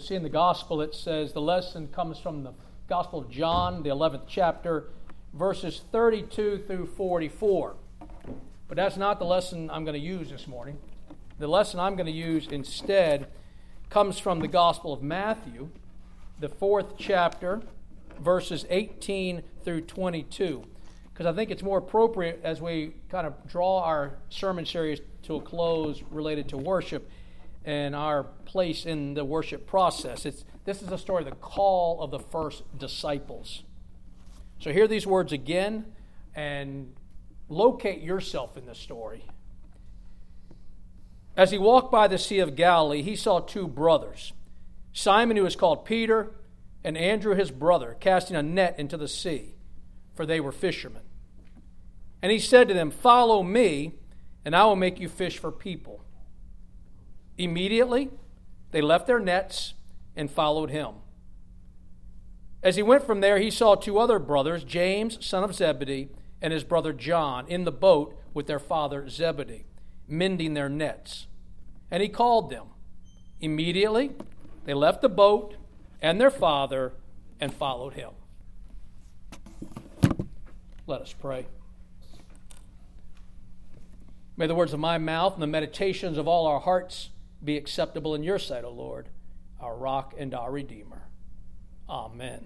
You'll see in the Gospel it says the lesson comes from the Gospel of John, the 11th chapter, verses 32 through 44. But that's not the lesson I'm going to use this morning. The lesson I'm going to use instead comes from the Gospel of Matthew, the 4th chapter, verses 18 through 22. Because I think it's more appropriate as we kind of draw our sermon series to a close related to worship and our place in the worship process. This is a story of the call of the first disciples. So hear these words again and locate yourself in the story. As he walked by the Sea of Galilee, he saw two brothers, Simon, who was called Peter, and Andrew, his brother, casting a net into the sea, for they were fishermen. And he said to them, "Follow me, and I will make you fish for people." Immediately, they left their nets and followed him. As he went from there, he saw two other brothers, James, son of Zebedee, and his brother John, in the boat with their father Zebedee, mending their nets. And he called them. Immediately, they left the boat and their father and followed him. Let us pray. May the words of my mouth and the meditations of all our hearts be acceptable in your sight, O Lord, our rock and our redeemer. Amen.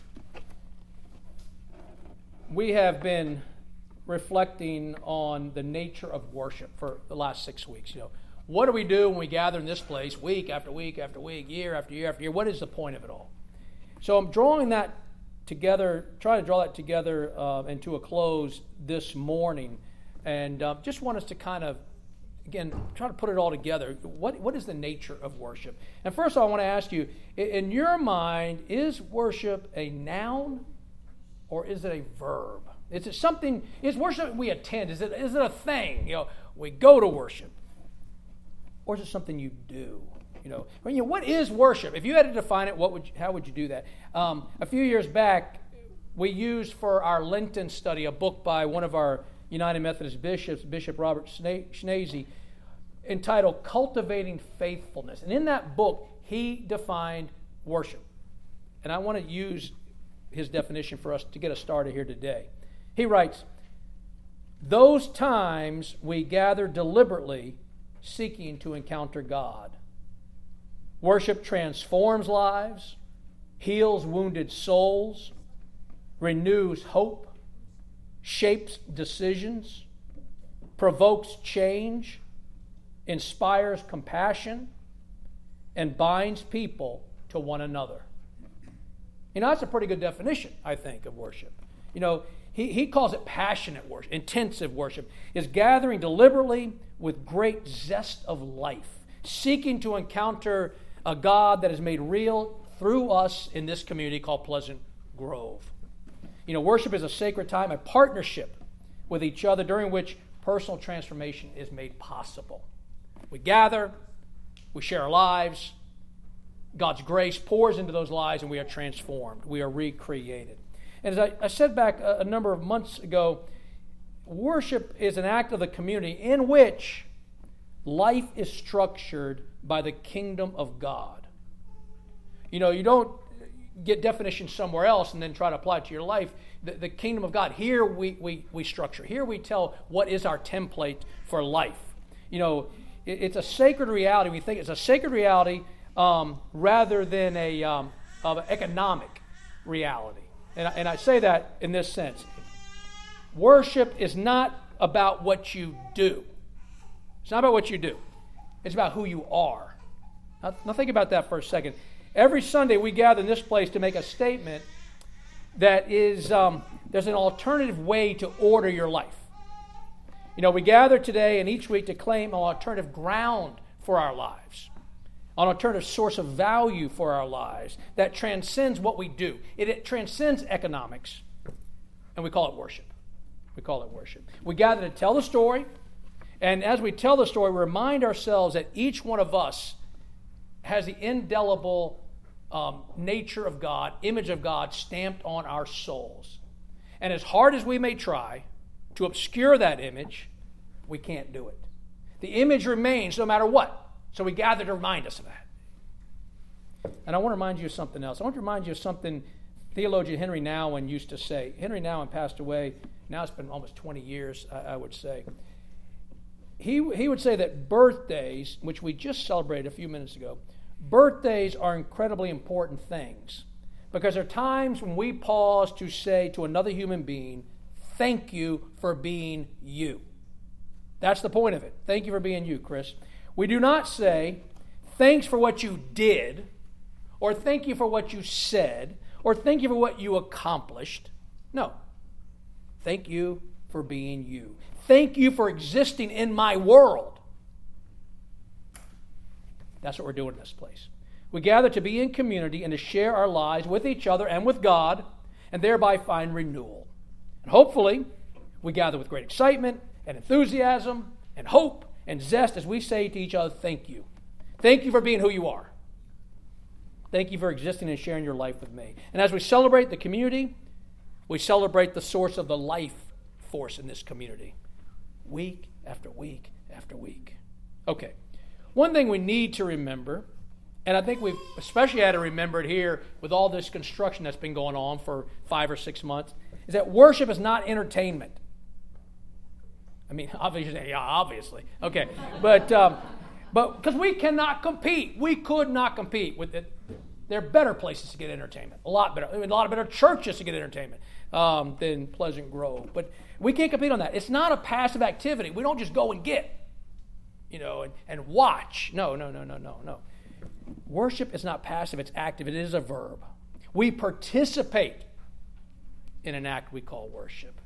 We have been reflecting on the nature of worship for the last 6 weeks. What do we do when we gather in this place week after week after week, year after year after year? What is the point of it all? So I'm drawing that together, trying to draw that together and to a close this morning. And just want us to kind of, again, try to put it all together. What is the nature of worship? And first of all, I want to ask you, in your mind, is worship a noun or is it a verb? Is it something, is worship we attend? Is it a thing? We go to worship. Or is it something you do? What is worship? If you had to define it, how would you do that? A few years back, we used for our Lenten study a book by one of our United Methodist bishops, Bishop Robert Schnase, entitled Cultivating Faithfulness. And in that book, he defined worship. And I want to use his definition for us to get us started here today. He writes, "Those times we gather deliberately seeking to encounter God. Worship transforms lives, heals wounded souls, renews hope, shapes decisions, provokes change, inspires compassion, and binds people to one another." That's a pretty good definition, I think, of worship. He calls it passionate worship, intensive worship, is gathering deliberately with great zest of life, seeking to encounter a God that is made real through us in this community called Pleasant Grove. Worship is a sacred time, a partnership with each other during which personal transformation is made possible. We gather, we share our lives, God's grace pours into those lives, and we are transformed. We are recreated. And as I said back a number of months ago, worship is an act of the community in which life is structured by the kingdom of God. You don't get definitions somewhere else and then try to apply it to your life. The kingdom of God, here we structure. Here we tell what is our template for life. It's a sacred reality. We think it's a sacred reality rather than of an economic reality. And I say that in this sense. Worship is not about what you do. It's not about what you do. It's about who you are. Now think about that for a second. Every Sunday we gather in this place to make a statement that is, there's an alternative way to order your life. We gather today and each week to claim an alternative ground for our lives, an alternative source of value for our lives that transcends what we do. It transcends economics, and we call it worship. We gather to tell the story, and as we tell the story, we remind ourselves that each one of us has the indelible nature of God, image of God stamped on our souls. And as hard as we may try to obscure that image, we can't do it. The image remains no matter what. So we gather to remind us of that. And I want to remind you of something else. I want to remind you of something theologian Henry Nouwen used to say. Henry Nouwen passed away. Now it's been almost 20 years, I would say. He would say that birthdays, which we just celebrated a few minutes ago, birthdays are incredibly important things because there are times when we pause to say to another human being, thank you for being you. That's the point of it. Thank you for being you, Chris. We do not say, thanks for what you did, or thank you for what you said, or thank you for what you accomplished. No. Thank you for being you. Thank you for existing in my world. That's what we're doing in this place. We gather to be in community and to share our lives with each other and with God, and thereby find renewal. And hopefully, we gather with great excitement and enthusiasm and hope and zest as we say to each other, thank you. Thank you for being who you are. Thank you for existing and sharing your life with me. And as we celebrate the community, we celebrate the source of the life force in this community. Week after week after week. Okay. One thing we need to remember, and I think we've especially had to remember it here with all this construction that's been going on for 5 or 6 months, is that worship is not entertainment. I mean, obviously. Okay. But because we cannot compete. We could not compete with it. There are better places to get entertainment. A lot better churches to get entertainment than Pleasant Grove. But we can't compete on that. It's not a passive activity. We don't just go and get, and watch. No. Worship is not passive. It's active. It is a verb. We participate in an act we call worship.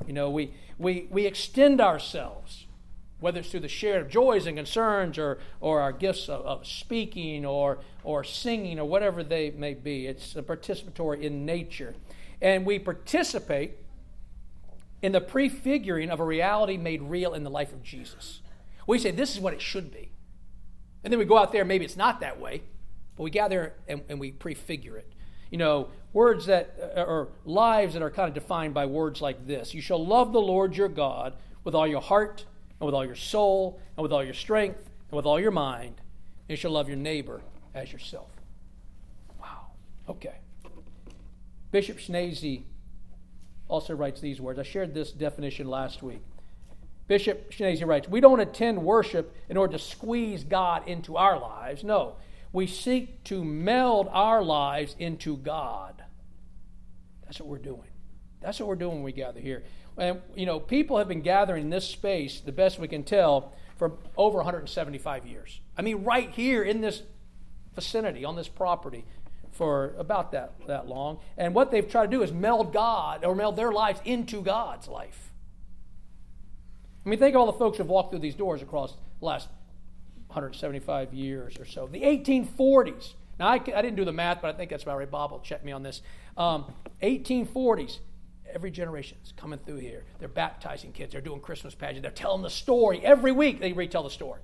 We extend ourselves, whether it's through the share of joys and concerns or our gifts of speaking or singing or whatever they may be. It's participatory in nature. And we participate in the prefiguring of a reality made real in the life of Jesus. We say, this is what it should be. And then we go out there, maybe it's not that way, but we gather and we prefigure it. Words that are lives that are kind of defined by words like this. You shall love the Lord your God with all your heart and with all your soul and with all your strength and with all your mind. And you shall love your neighbor as yourself. Wow. Okay. Bishop Schnase also writes these words. I shared this definition last week. Bishop Schnase writes, we don't attend worship in order to squeeze God into our lives. No. We seek to meld our lives into God. That's what we're doing. That's what we're doing when we gather here. And, people have been gathering in this space, the best we can tell, for over 175 years. I mean, right here in this vicinity, on this property, for about that long. And what they've tried to do is meld God, or meld their lives into God's life. I mean, think of all the folks who have walked through these doors across the last 175 years or so. The 1840s. Now, I didn't do the math, but I think that's about right. Bob will check me on this. 1840s. Every generation's coming through here. They're baptizing kids. They're doing Christmas pageants. They're telling the story. Every week they retell the story.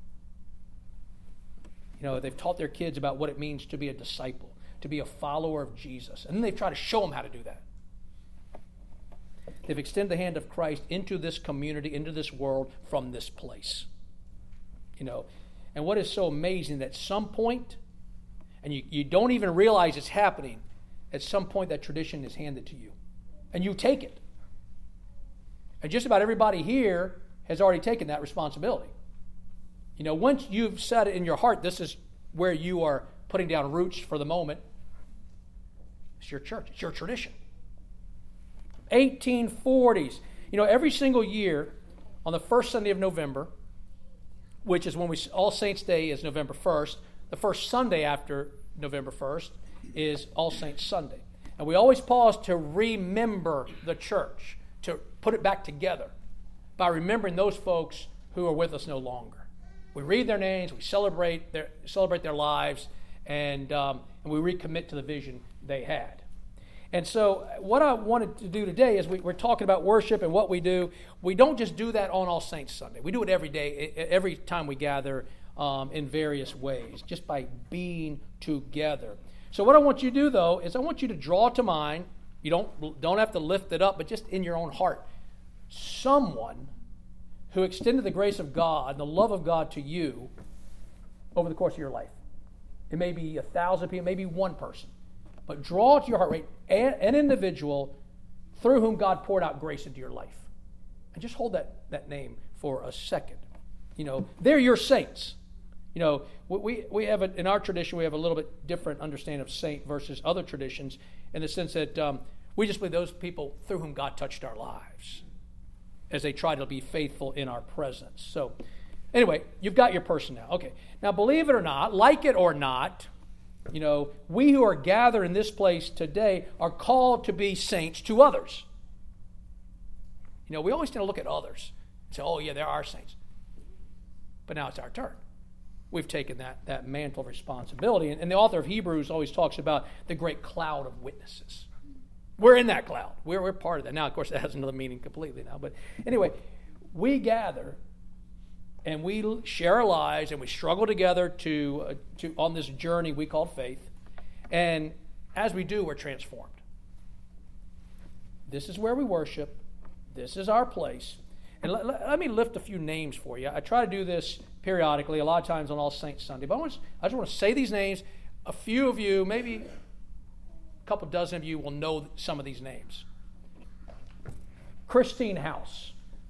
They've taught their kids about what it means to be a disciple, to be a follower of Jesus. And then they've tried to show them how to do that. They've extended the hand of Christ into this community, into this world, from this place. And what is so amazing, that at some point, and you don't even realize it's happening, at some point that tradition is handed to you. And you take it. And just about everybody here has already taken that responsibility. Once you've said it in your heart, this is where you are putting down roots for the moment. It's your church. It's your tradition. 1840s. Every single year on the first Sunday of November, which is when All Saints' Day is November 1st, the first Sunday after November 1st is All Saints' Sunday. And we always pause to remember the church, to put it back together by remembering those folks who are with us no longer. We read their names, we celebrate their lives, and we recommit to the vision they had. And so what I wanted to do today is we're talking about worship and what we do. We don't just do that on All Saints Sunday. We do it every day, every time we gather in various ways, just by being together. So what I want you to do, though, is I want you to draw to mind, you don't have to lift it up, but just in your own heart, someone who extended the grace of God and the love of God to you over the course of your life. It may be 1,000 people, maybe one person. But draw to your heart rate an individual through whom God poured out grace into your life. And just hold that name for a second. They're your saints. We have in our tradition, we have a little bit different understanding of saint versus other traditions in the sense that we just believe those people through whom God touched our lives as they try to be faithful in our presence. So anyway, you've got your person now. Okay. Now, believe it or not, like it or not, we who are gathered in this place today are called to be saints to others. We always tend to look at others and say, oh, yeah, there are saints. But now it's our turn. We've taken that mantle of responsibility. And the author of Hebrews always talks about the great cloud of witnesses. We're in that cloud. We're part of that. Now, of course, that has another meaning completely now. But anyway, we gather and we share our lives and we struggle together to on this journey we call faith. And as we do, we're transformed. This is where we worship. This is our place. And let me lift a few names for you. I try to do this periodically, a lot of times on All Saints Sunday. But I just want to say these names. A few of you, maybe a couple dozen of you will know some of these names. Christine House.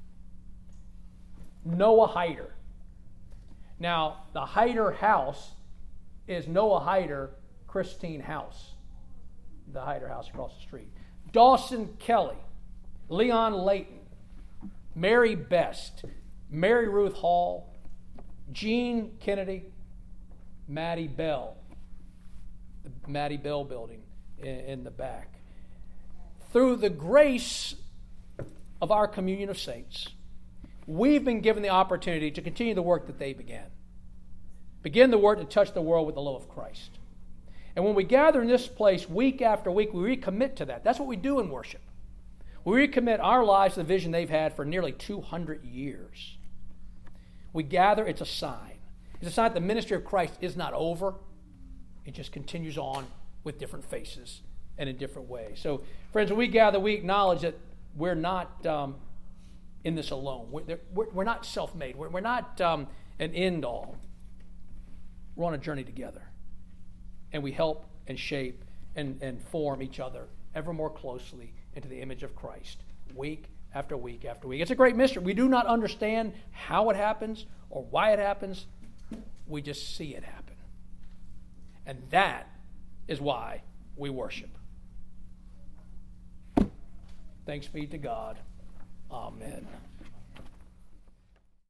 Noah Hyder. Now, the Hyder house is Noah Hyder, Christine House. The Hyder house across the street. Dawson Kelly. Leon Layton. Mary Best. Mary Ruth Hall. Jean Kennedy. Maddie Bell. The Maddie Bell building in the back. Through the grace of our communion of saints, we've been given the opportunity to continue the work that they began. Begin the work to touch the world with the love of Christ. And when we gather in this place week after week, we recommit to that. That's what we do in worship. We recommit our lives to the vision they've had for nearly 200 years. We gather, it's a sign. It's a sign that the ministry of Christ is not over. It just continues on with different faces and in different ways. So, friends, when we gather, we acknowledge that we're not in this alone. We're not self-made. We're not an end-all. We're on a journey together. And we help and shape and form each other ever more closely into the image of Christ, week after week after week. It's a great mystery. We do not understand how it happens or why it happens. We just see it happen. And that is why we worship. Thanks be to God. Amen.